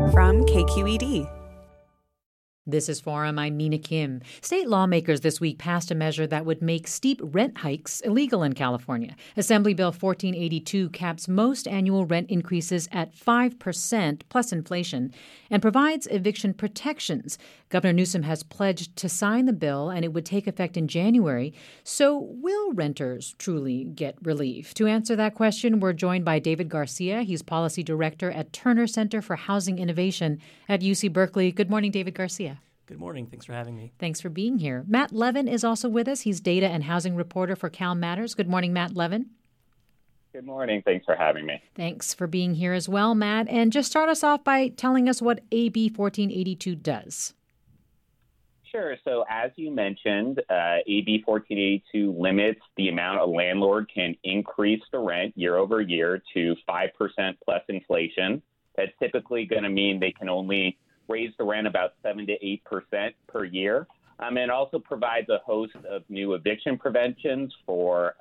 from KQED. This is Forum. I'm Mina Kim. State lawmakers this week passed a measure that would make steep rent hikes illegal in California. Assembly Bill 1482 caps most annual rent increases at 5% plus inflation and provides eviction protections. Governor Newsom has pledged to sign the bill, and it would take effect in January. So will renters truly get relief? To answer that question, we're joined by David Garcia. He's policy director at Turner Center for Housing Innovation at UC Berkeley. Good morning, David Garcia. Good morning. Thanks for having me. Thanks for being here. Matt Levin is also with us. He's data and housing reporter for Cal Matters. Good morning, Matt Levin. Good morning. Thanks for having me. Thanks for being here as well, Matt. And just start us off by telling us what AB 1482 does. Sure. So as you mentioned, AB 1482 limits the amount a landlord can increase the rent year over year to 5% plus inflation. That's typically going to mean they can only raise the rent about 7 to 8% per year. And it also provides a host of new eviction protections for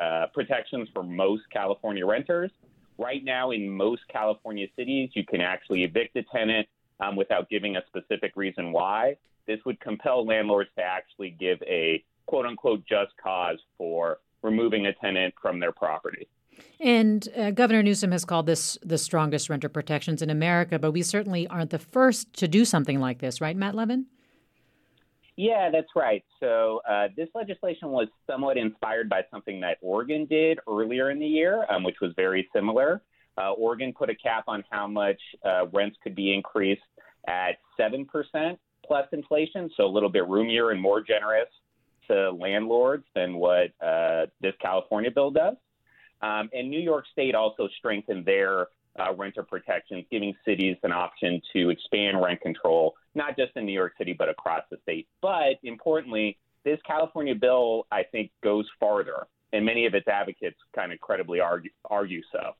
most California renters. Right now, in most California cities, you can actually evict a tenant without giving a specific reason why. This would compel landlords to actually give a quote-unquote just cause for removing a tenant from their property. And Governor Newsom has called this the strongest renter protections in America, but we certainly aren't the first to do something like this, right, Matt Levin? Yeah, that's right. So this legislation was somewhat inspired by something that Oregon did earlier in the year, which was very similar. Oregon put a cap on how much rents could be increased at 7% plus inflation, so a little bit roomier and more generous to landlords than what this California bill does. And New York State also strengthened their renter protections, giving cities an option to expand rent control, not just in New York City, but across the state. But importantly, this California bill, I think, goes farther, and many of its advocates kind of credibly argue so.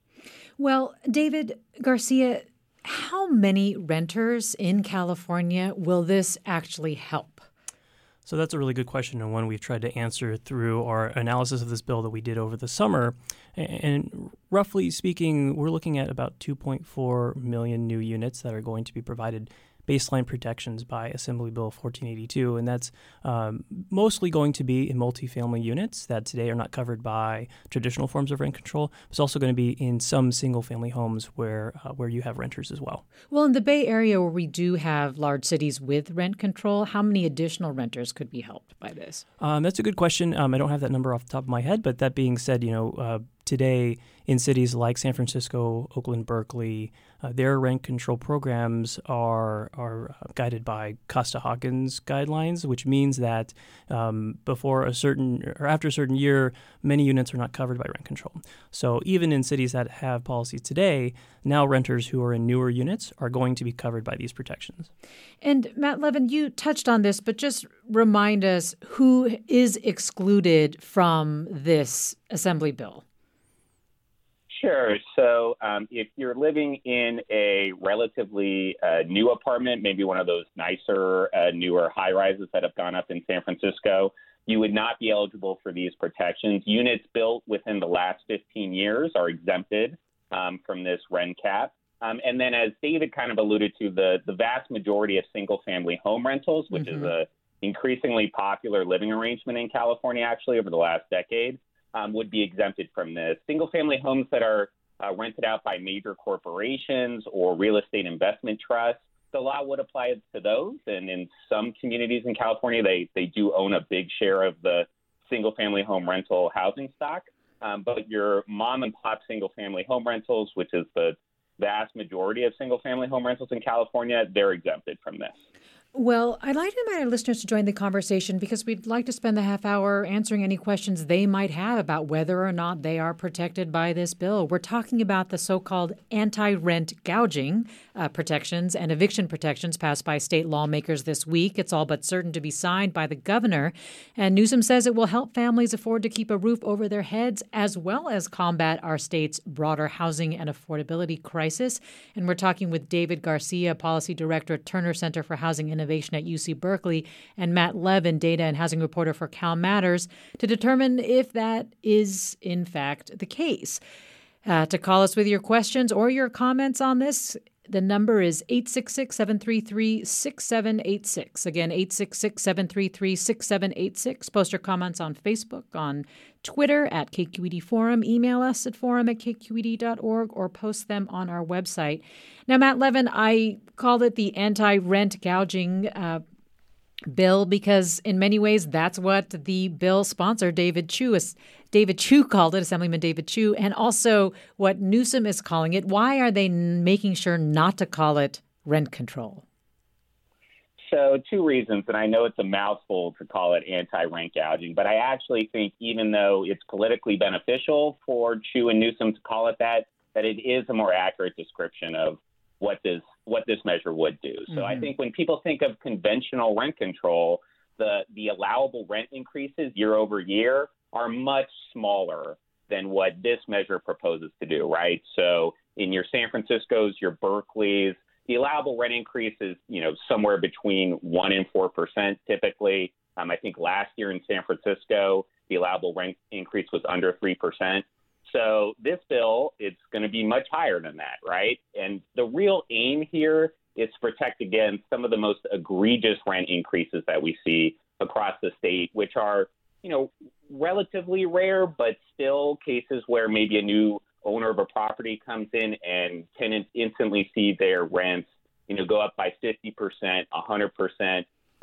Well, David Garcia, how many renters in California will this actually help? So that's a really good question, and one we've tried to answer through our analysis of this bill that we did over the summer. And roughly speaking, we're looking at about 2.4 million new units that are going to be provided baseline protections by Assembly Bill 1482, and that's mostly going to be in multifamily units that today are not covered by traditional forms of rent control. It's also going to be in some single-family homes where you have renters as well. Well, in the Bay Area, where we do have large cities with rent control, how many additional renters could be helped by this? That's a good question. I don't have that number off the top of my head, but that being said, today in cities like San Francisco, Oakland, Berkeley, their rent control programs are guided by Costa-Hawkins guidelines, which means that before a certain or after a certain year, many units are not covered by rent control. So even in cities that have policies today, now renters who are in newer units are going to be covered by these protections. And Matt Levin, you touched on this, but just remind us who is excluded from this Assembly bill. Sure. So if you're living in a relatively new apartment, maybe one of those nicer, newer high-rises that have gone up in San Francisco, you would not be eligible for these protections. Units built within the last 15 years are exempted from this rent cap. And then as David kind of alluded to, the vast majority of single-family home rentals, which is a increasingly popular living arrangement in California, actually, over the last decade, would be exempted from this. Single-family homes that are rented out by major corporations or real estate investment trusts, the law would apply to those. And in some communities in California, they do own a big share of the single-family home rental housing stock. But your mom-and-pop single-family home rentals, which is the vast majority of single-family home rentals in California, they're exempted from this. Well, I'd like to invite our listeners to join the conversation because we'd like to spend the half hour answering any questions they might have about whether or not they are protected by this bill. We're talking about the so-called anti-rent gouging protections and eviction protections passed by state lawmakers this week. It's all but certain to be signed by the governor. And Newsom says it will help families afford to keep a roof over their heads as well as combat our state's broader housing and affordability crisis. And we're talking with David Garcia, Policy Director at Turner Center for Housing Innovation at UC Berkeley, and Matt Levin, Data and Housing Reporter for Cal Matters, to determine if that is, in fact, the case. To call us with your questions or your comments on this, The number is 866-733-6786. Again, 866-733-6786. Post your comments on Facebook, on Twitter at KQED Forum. Email us at forum@kqed.org or post them on our website. Now, Matt Levin, I called it the anti-rent gouging bill because in many ways that's what the bill sponsor, David Chu called it, Assemblyman David Chu, and also what Newsom is calling it. Why are they making sure not to call it rent control? So two reasons, and I know it's a mouthful to call it anti-rent gouging, but I actually think even though it's politically beneficial for Chu and Newsom to call it that it is a more accurate description of what this measure would do. So I think when people think of conventional rent control, the allowable rent increases year over year are much smaller than what this measure proposes to do, right? So in your San Francisco's, your Berkeley's, the allowable rent increase is, somewhere between 1% and 4% typically. I think last year in San Francisco, the allowable rent increase was under 3%. So this bill, it's going to be much higher than that, right? And the real aim here is to protect against some of the most egregious rent increases that we see across the state, which are, relatively rare, but still cases where maybe a new owner of a property comes in and tenants instantly see their rents, go up by 50%, 100%,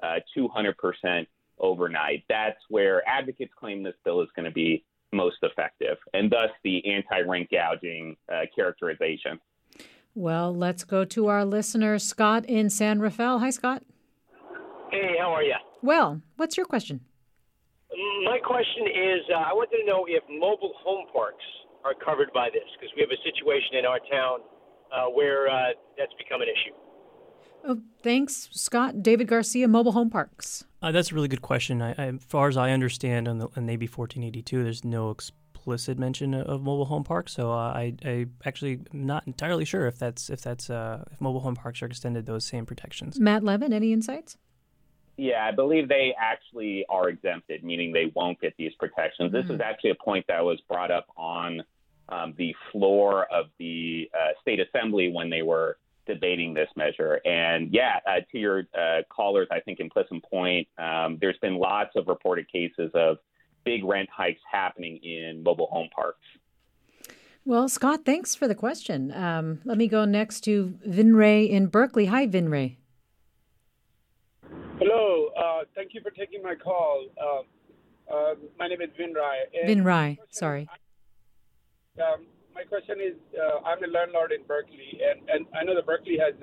200% overnight. That's where advocates claim this bill is going to be most effective, and thus the anti-rent gouging characterization. Well, let's go to our listener, Scott in San Rafael. Hi, Scott. Hey, how are you? Well, what's your question? My question is, I wanted to know if mobile home parks are covered by this, because we have a situation in our town where that's become an issue. Oh, thanks, Scott. David Garcia, mobile home parks. That's a really good question. As far as I understand, on AB 1482, there's no explicit mention of mobile home parks. So I actually am not entirely sure if mobile home parks are extended those same protections. Matt Levin, any insights? Yeah, I believe they actually are exempted, meaning they won't get these protections. This is actually a point that was brought up on the floor of the state assembly when they were debating this measure. And to your callers, I think in Pleasant Point, there's been lots of reported cases of big rent hikes happening in mobile home parks. Well, Scott, thanks for the question. Let me go next to Vinray in Berkeley. Hi, Vinray. Hello. Thank you for taking my call. My name is Vinray. Vinray, sorry. My question is, I'm a landlord in Berkeley, and I know that Berkeley has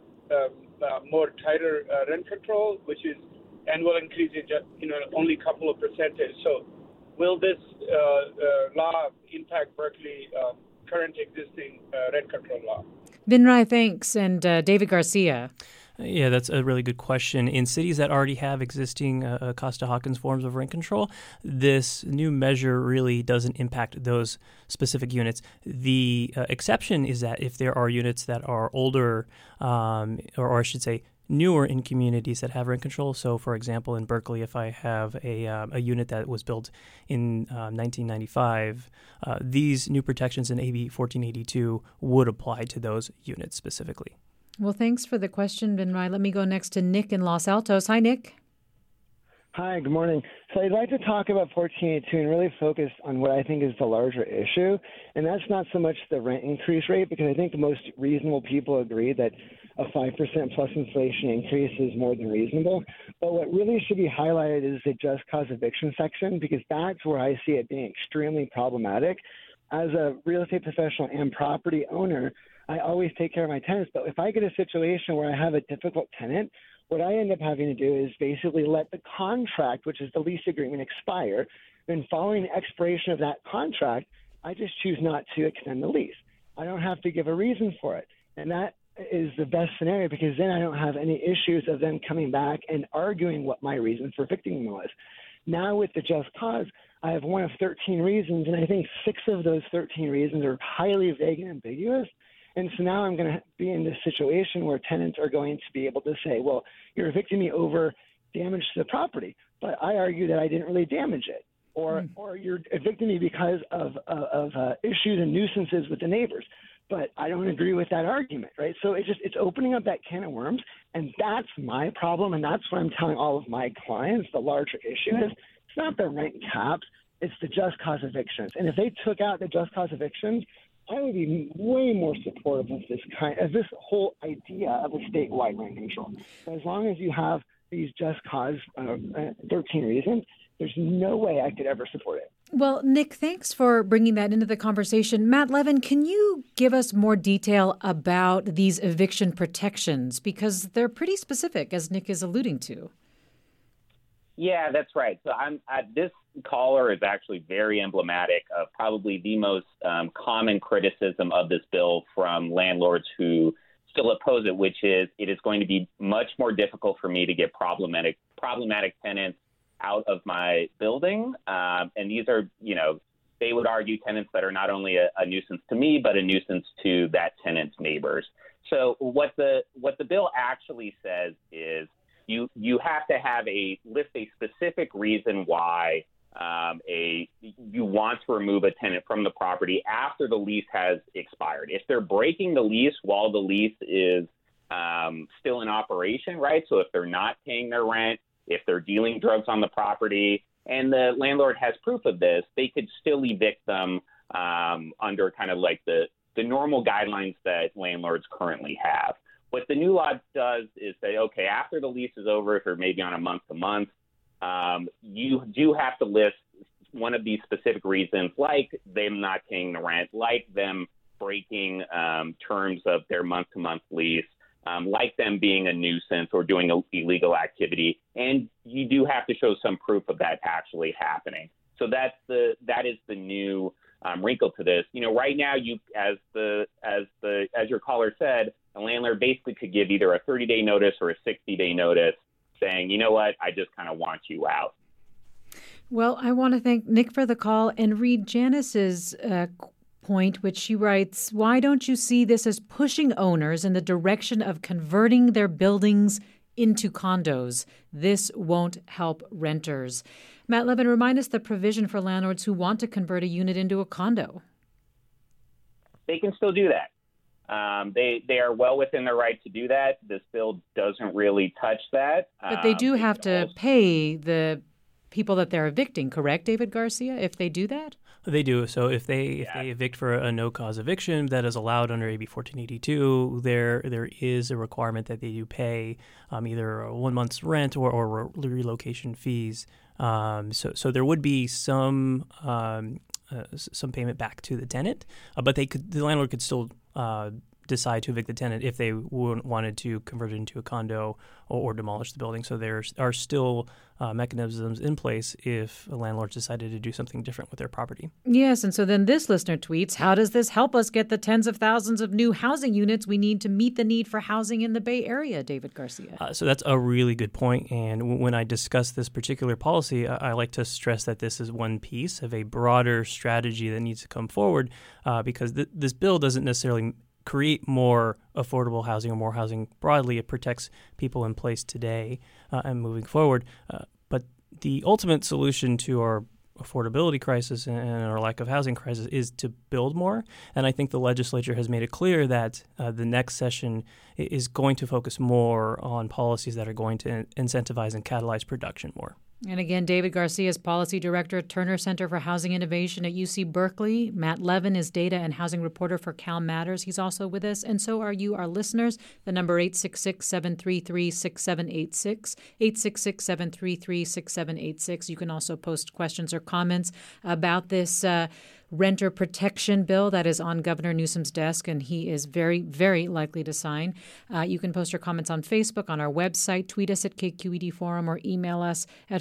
more tighter rent control, which is annual increase in only a couple of percentage. So will this law impact Berkeley current existing rent control law? Vinray, thanks. And David Garcia. Yeah, that's a really good question. In cities that already have existing Costa-Hawkins forms of rent control, this new measure really doesn't impact those specific units. The exception is that if there are units that are older, or I should say newer in communities that have rent control. So, for example, in Berkeley, if I have a unit that was built in 1995, these new protections in AB 1482 would apply to those units specifically. Well, thanks for the question, Vinray. Let me go next to Nick in Los Altos. Hi, Nick. Hi, good morning. So I'd like to talk about 1482 and really focus on what I think is the larger issue, and that's not so much the rent increase rate, because I think most reasonable people agree that a 5% plus inflation increase is more than reasonable. But what really should be highlighted is the just cause eviction section, because that's where I see it being extremely problematic. As a real estate professional and property owner, I always take care of my tenants, but if I get a situation where I have a difficult tenant, what I end up having to do is basically let the contract, which is the lease agreement, expire. Then following the expiration of that contract, I just choose not to extend the lease. I don't have to give a reason for it. And that is the best scenario, because then I don't have any issues of them coming back and arguing what my reason for evicting them was. Now with the just cause, I have one of 13 reasons, and I think 6 of those 13 reasons are highly vague and ambiguous. And so now I'm going to be in this situation where tenants are going to be able to say, well, you're evicting me over damage to the property, but I argue that I didn't really damage it. Or you're evicting me because of issues and nuisances with the neighbors. but I don't agree with that argument, right? So it's opening up that can of worms, and that's my problem, and that's what I'm telling all of my clients. The larger issue is it's not the rent caps, it's the just cause evictions. And if they took out the just cause evictions, I would be way more supportive of this whole idea of a statewide rent control. But as long as you have these just cause 13 reasons, there's no way I could ever support it. Well, Nick, thanks for bringing that into the conversation. Matt Levin, can you give us more detail about these eviction protections? Because they're pretty specific, as Nick is alluding to. Yeah, that's right. So this caller is actually very emblematic of probably the most common criticism of this bill from landlords who still oppose it, which is it is going to be much more difficult for me to get problematic tenants out of my building. And these are, they would argue tenants that are not only a nuisance to me, but a nuisance to that tenant's neighbors. So what the bill actually says is you have to list a specific reason why you want to remove a tenant from the property after the lease has expired. If they're breaking the lease while the lease is still in operation, right? So if they're not paying their rent, if they're dealing drugs on the property, and the landlord has proof of this, they could still evict them under kind of like the normal guidelines that landlords currently have. What the new law does is say, okay, after the lease is over, if you're maybe on a month-to-month, you do have to list one of these specific reasons, like them not paying the rent, like them breaking terms of their month-to-month lease, like them being a nuisance or doing illegal activity, and you do have to show some proof of that actually happening. So that is the new wrinkle to this. Right now, as your caller said, a landlord basically could give either a 30-day notice or a 60-day notice, saying, you know what, I just kind of want you out. Well, I want to thank Nick for the call and read Janice's point, which she writes, why don't you see this as pushing owners in the direction of converting their buildings into condos? This won't help renters. Matt Levin, remind us the provision for landlords who want to convert a unit into a condo. They can still do that. They are well within their right to do that. This bill doesn't really touch that. But they do have to pay the people that they're evicting, correct, David Garcia, if they do that? They do. So if they evict for a no-cause eviction that is allowed under AB 1482, there is a requirement that they do pay either a 1 month's rent or relocation fees. So there would be some payment back to the tenant, but the landlord could still decide to evict the tenant if they wanted to convert it into a condo or demolish the building. So there are still mechanisms in place if a landlord decided to do something different with their property. Yes, and so then this listener tweets, how does this help us get the tens of thousands of new housing units we need to meet the need for housing in the Bay Area, David Garcia? So that's a really good point. And when I discuss this particular policy, I like to stress that this is one piece of a broader strategy that needs to come forward because this bill doesn't necessarily create more affordable housing or more housing broadly. It protects people in place today and moving forward. But the ultimate solution to our affordability crisis and our lack of housing crisis is to build more. And I think the legislature has made it clear that the next session is going to focus more on policies that are going to incentivize and catalyze production more. And again, David Garcia is Policy Director at Turner Center for Housing Innovation at UC Berkeley. Matt Levin is Data and Housing Reporter for Cal Matters. He's also with us, and so are you, our listeners. The number 866-733-6786, 866-733-6786. You can also post questions or comments about this renter protection bill that is on Governor Newsom's desk, and he is very, very likely to sign. You can post your comments on Facebook, on our website, tweet us at KQED Forum, or email us at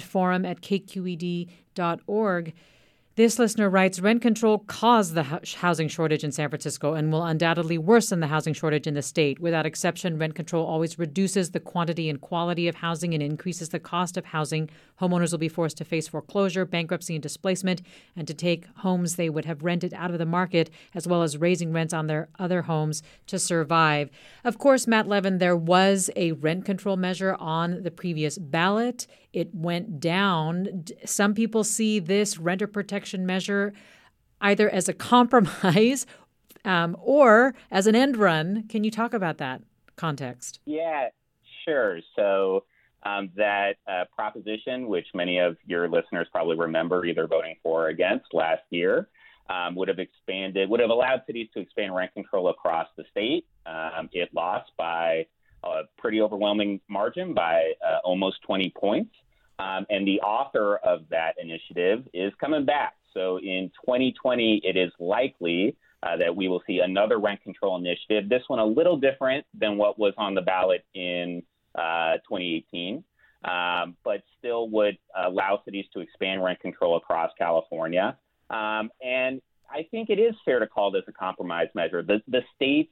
forum@kqed.org. This listener writes, rent control caused the housing shortage in San Francisco and will undoubtedly worsen the housing shortage in the state. Without exception, rent control always reduces the quantity and quality of housing and increases the cost of housing. Homeowners will be forced to face foreclosure, bankruptcy, and displacement, and to take homes they would have rented out of the market, as well as raising rents on their other homes to survive. Of course, Matt Levin, there was a rent control measure on the previous ballot. It went down. Some people see this renter protection measure either as a compromise or as an end run. Can you talk about that context? Yeah, sure. So that proposition, which many of your listeners probably remember either voting for or against last year, would have allowed cities to expand rent control across the state. It lost by a pretty overwhelming margin by almost 20 points. And the author of that initiative is coming back. So in 2020, it is likely that we will see another rent control initiative. This one a little different than what was on the ballot in 2018, but still would allow cities to expand rent control across California. And I think it is fair to call this a compromise measure. The state's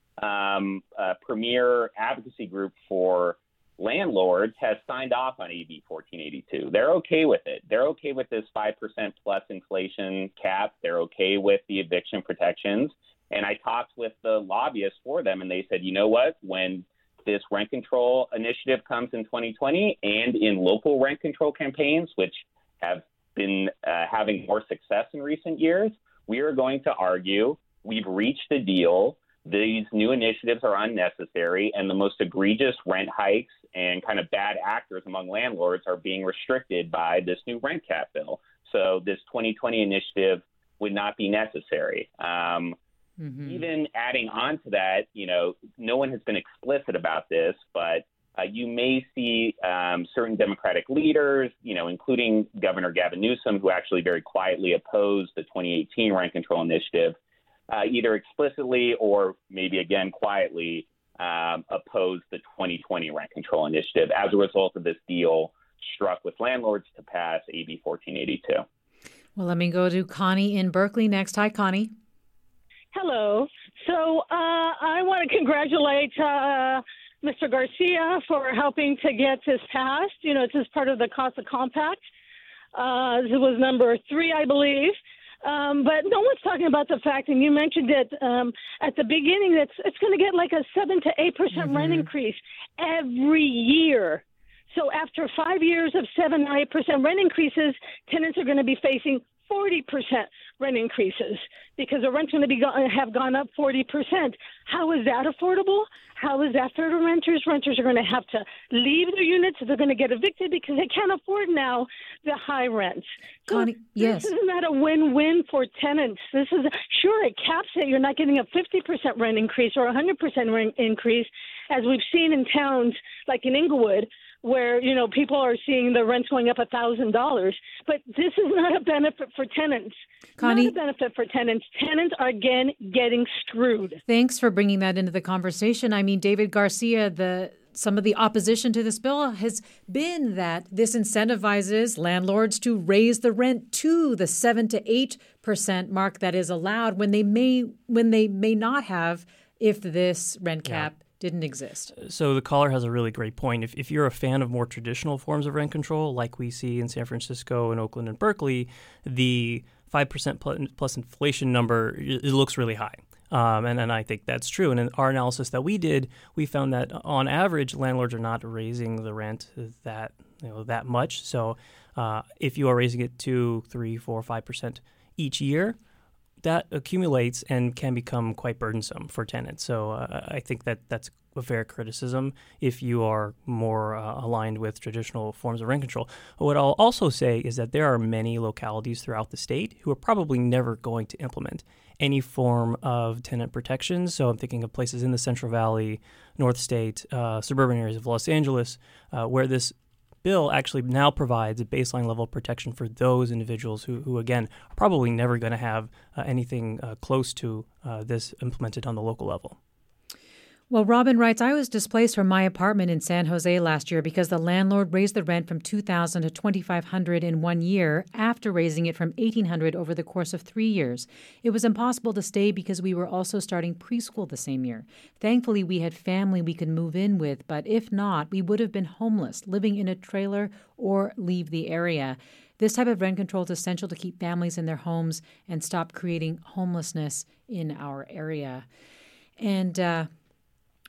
premier advocacy group for landlords has signed off on AB 1482. They're okay with it. They're okay with this 5% plus inflation cap. They're okay with the eviction protections. And I talked with the lobbyists for them, and they said, you know what, when this rent control initiative comes in 2020 and in local rent control campaigns, which have been having more success in recent years, we are going to argue we've reached a deal. These new initiatives are unnecessary, and the most egregious rent hikes and kind of bad actors among landlords are being restricted by this new rent cap bill. So this 2020 initiative would not be necessary. Even adding on to that, no one has been explicit about this, but you may see certain Democratic leaders, including Governor Gavin Newsom, who actually very quietly opposed the 2018 rent control initiative, either explicitly or maybe again quietly oppose the 2020 rent control initiative as a result of this deal struck with landlords to pass AB 1482. Well, let me go to Connie in Berkeley next. Hi, Connie. Hello. So I want to congratulate Mr. Garcia for helping to get this passed. It's just part of the CASA Compact. It was number 3, I believe. But no one's talking about the fact, and you mentioned it at the beginning, that it's going to get like a 7 to 8% rent increase every year. So after 5 years of 7 or 8% rent increases, tenants are going to be facing 40% rent increases because the rent's going to have gone up 40%. How is that affordable? How is that fair to renters? Renters are going to have to leave their units. They're going to get evicted because they can't afford now the high rents. So Connie, yes. Isn't that a win-win for tenants? Sure, it caps it. You're not getting a 50% rent increase or 100% rent increase, as we've seen in towns like in Inglewood, where, people are seeing the rents going up $1,000. But this is not a benefit for tenants. Connie, not a benefit for tenants. Tenants are, again, getting screwed. Thanks for bringing that into the conversation. I mean, David Garcia, some of the opposition to this bill has been that this incentivizes landlords to raise the rent to the 7 to 8% mark that is allowed when they may not have if this rent cap didn't exist. So the caller has a really great point. If you're a fan of more traditional forms of rent control, like we see in San Francisco and Oakland and Berkeley, the 5% plus inflation number, it looks really high. And I think that's true. And in our analysis that we did, we found that on average, landlords are not raising the rent that much. So if you are raising it 2, 3, 4, 5% each year, that accumulates and can become quite burdensome for tenants. So I think that's a fair criticism if you are more aligned with traditional forms of rent control. What I'll also say is that there are many localities throughout the state who are probably never going to implement any form of tenant protection. So I'm thinking of places in the Central Valley, North State, suburban areas of Los Angeles, where this bill actually now provides a baseline level of protection for those individuals who again, are probably never going to have anything close to this implemented on the local level. Well, Robin writes, I was displaced from my apartment in San Jose last year because the landlord raised the rent from $2,000 to $2,500 in 1 year after raising it from $1,800 over the course of 3 years. It was impossible to stay because we were also starting preschool the same year. Thankfully, we had family we could move in with, but if not, we would have been homeless, living in a trailer or leave the area. This type of rent control is essential to keep families in their homes and stop creating homelessness in our area. And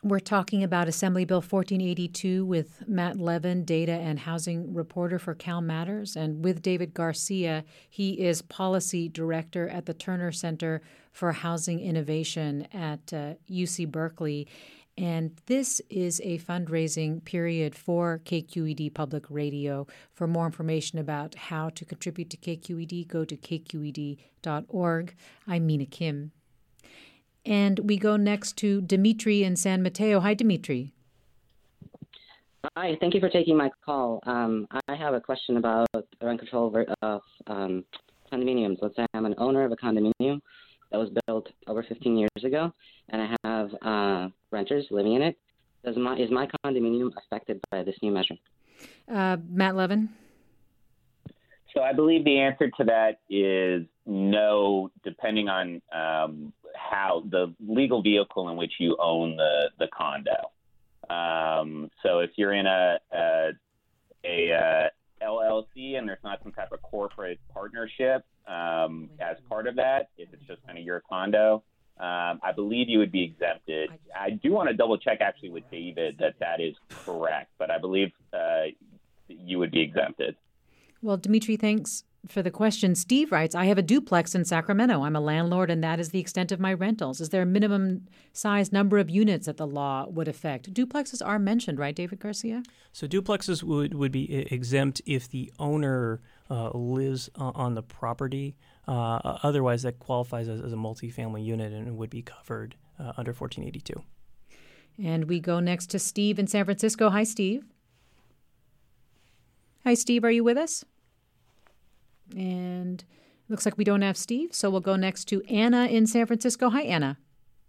We're talking about Assembly Bill 1482 with Matt Levin, data and housing reporter for Cal Matters, and with David Garcia. He is policy director at the Turner Center for Housing Innovation at UC Berkeley. And this is a fundraising period for KQED Public Radio. For more information about how to contribute to KQED, go to kqed.org. I'm Mina Kim. And we go next to Dimitri in San Mateo. Hi, Dimitri. Hi, thank you for taking my call. I have a question about rent control of condominiums. Let's say I'm an owner of a condominium that was built over 15 years ago, and I have renters living in it. Is my condominium affected by this new measure? Matt Levin? So I believe the answer to that is no, depending on how the legal vehicle in which you own the condo. So if you're in a LLC and there's not some type of corporate partnership as part of that, if it's just kind of your condo, I believe you would be exempted. I do want to double check actually with David that is correct, but I believe you would be exempted. Well, Dimitri, thanks for the question. Steve writes, I have a duplex in Sacramento. I'm a landlord, and that is the extent of my rentals. Is there a minimum size number of units that the law would affect? Duplexes are mentioned, right, David Garcia? So duplexes would be exempt if the owner lives on the property. Otherwise, that qualifies as a multifamily unit and would be covered under 1482. And we go next to Steve in San Francisco. Hi, Steve. Hi, Steve. Are you with us? And looks like we don't have Steve, so we'll go next to Anna in San Francisco. Hi, Anna.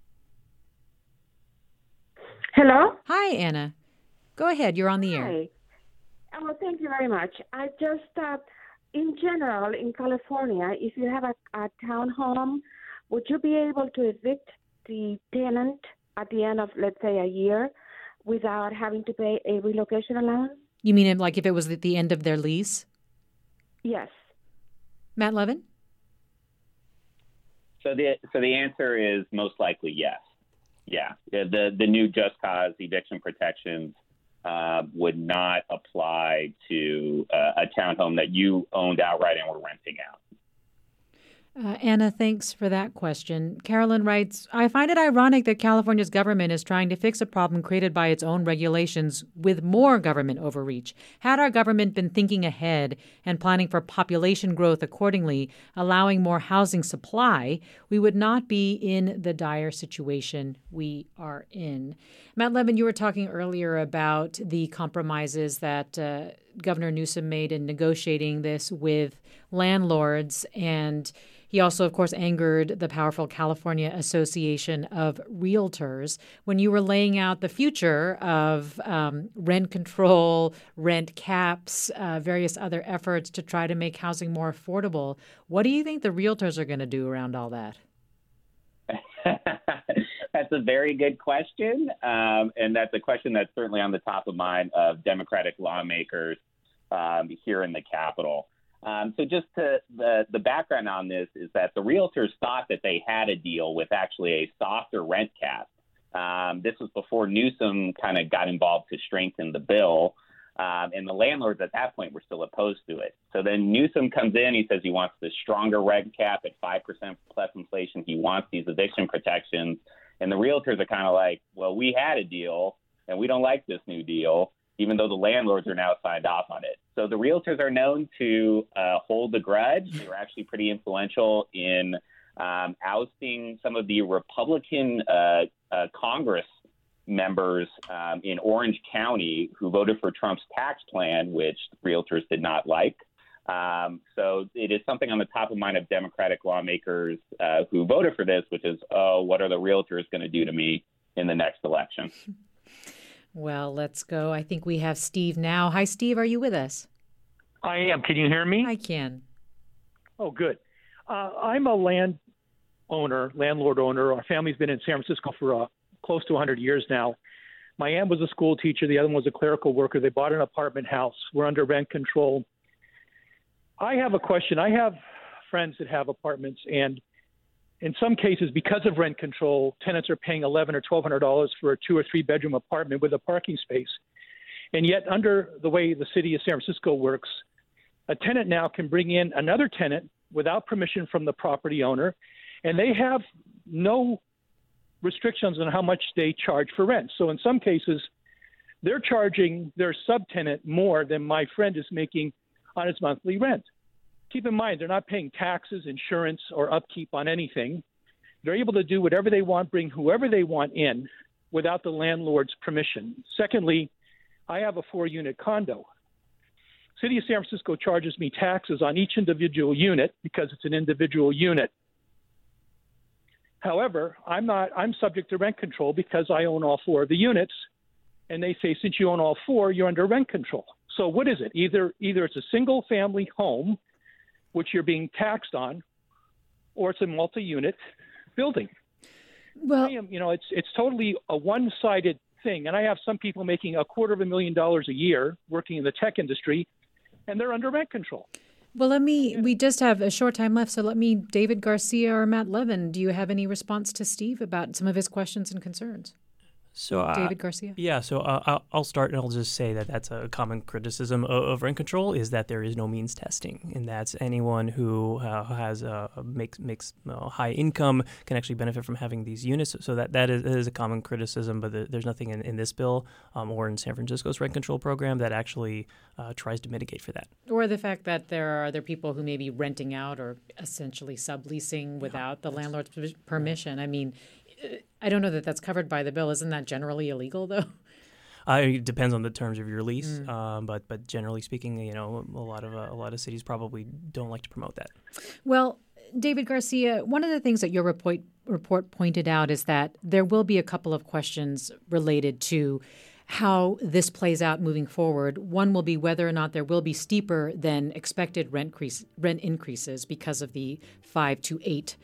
Hello? Hi, Anna. Go ahead. You're on the air. Hi. Well, thank you very much. I just, in general, in California, if you have a townhome, would you be able to evict the tenant at the end of, let's say, a year without having to pay a relocation allowance? You mean like if it was at the end of their lease? Yes. Matt Levin? So the answer is most likely yes. Yeah. The new just cause eviction protections would not apply to a townhome that you owned outright and were renting out. Anna, thanks for that question. Carolyn writes, I find it ironic that California's government is trying to fix a problem created by its own regulations with more government overreach. Had our government been thinking ahead and planning for population growth accordingly, allowing more housing supply, we would not be in the dire situation we are in. Matt Levin, you were talking earlier about the compromises that Governor Newsom made in negotiating this with landlords, and he also, of course, angered the powerful California Association of Realtors. When you were laying out the future of rent control, rent caps, various other efforts to try to make housing more affordable, what do you think the realtors are going to do around all that? That's a very good question, and that's a question that's certainly on the top of mind of Democratic lawmakers here in the Capitol. So just the background on this is that the realtors thought that they had a deal with actually a softer rent cap. This was before Newsom kind of got involved to strengthen the bill, and the landlords at that point were still opposed to it. So then Newsom comes in, he says he wants the stronger rent cap at 5% plus inflation. He wants these eviction protections. And the realtors are kind of like, well, we had a deal, and we don't like this new deal, even though the landlords are now signed off on it. So the realtors are known to hold the grudge. They were actually pretty influential in ousting some of the Republican Congress members in Orange County who voted for Trump's tax plan, which realtors did not like. So it is something on the top of mind of Democratic lawmakers who voted for this, which is, oh, what are the realtors going to do to me in the next election? Well, let's go. I think we have Steve now. Hi, Steve. Are you with us? I am. Can you hear me? I can. Oh, good. I'm a landlord owner. Our family's been in San Francisco for close to 100 years now. My aunt was a school teacher. The other one was a clerical worker. They bought an apartment house. We're under rent control. I have a question. I have friends that have apartments, and in some cases, because of rent control, tenants are paying $1,100 or $1,200 for a 2 or 3 bedroom apartment with a parking space. And yet, under the way the city of San Francisco works, a tenant now can bring in another tenant without permission from the property owner, and they have no restrictions on how much they charge for rent. So in some cases, they're charging their subtenant more than my friend is making on his monthly rent. Keep in mind, they're not paying taxes, insurance, or upkeep on anything. They're able to do whatever they want, bring whoever they want in without the landlord's permission. Secondly, I have a 4-unit condo. City of San Francisco charges me taxes on each individual unit because it's an individual unit. However, I'm subject to rent control because I own all 4 of the units, and they say, since you own all 4, you're under rent control. So what is it? Either it's a single-family home, which you're being taxed on, or it's a multi-unit building. Well, it's totally a one-sided thing. And I have some people making $250,000 a year working in the tech industry, and they're under rent control. Well, we just have a short time left, so David Garcia or Matt Levin, do you have any response to Steve about some of his questions and concerns? So, David Garcia? Yeah, so I'll start, and I'll just say that that's a common criticism of rent control is that there is no means testing, and that's anyone who has makes high income can actually benefit from having these units. So that is a common criticism, but there's nothing in this bill or in San Francisco's rent control program that actually tries to mitigate for that. Or the fact that there are other people who may be renting out or essentially subleasing without the landlord's permission. I mean, I don't know that that's covered by the bill. Isn't that generally illegal, though? It depends on the terms of your lease, but generally speaking, a lot of cities probably don't like to promote that. Well, David Garcia, one of the things that your report pointed out is that there will be a couple of questions related to how this plays out moving forward. One will be whether or not there will be steeper than expected rent increases because of the 5 to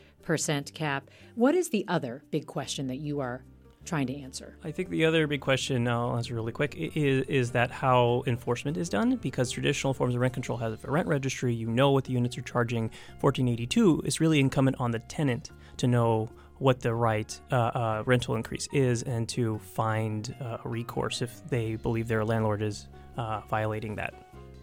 8% cap. What is the other big question that you are trying to answer? I think the other big question, I'll answer really quick, is that how enforcement is done, because traditional forms of rent control has a rent registry. You know what the units are charging. 1482 is really incumbent on the tenant to know what the right rental increase is and to find a recourse if they believe their landlord is violating that.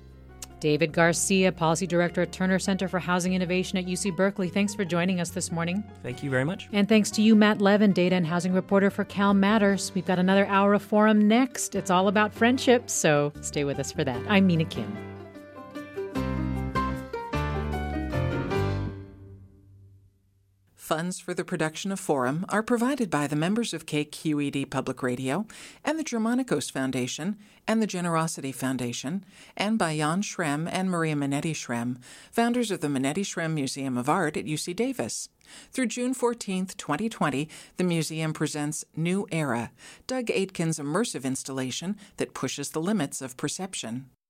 David Garcia, Policy Director at Turner Center for Housing Innovation at UC Berkeley. Thanks for joining us this morning. Thank you very much. And thanks to you, Matt Levin, data and housing reporter for Cal Matters. We've got another hour of Forum next. It's all about friendship, so stay with us for that. I'm Mina Kim. Funds for the production of Forum are provided by the members of KQED Public Radio and the Germanicos Foundation and the Generosity Foundation, and by Jan Schrem and Maria Minetti Schrem, founders of the Minetti Schrem Museum of Art at UC Davis. Through June 14, 2020, the museum presents New Era, Doug Aitken's immersive installation that pushes the limits of perception.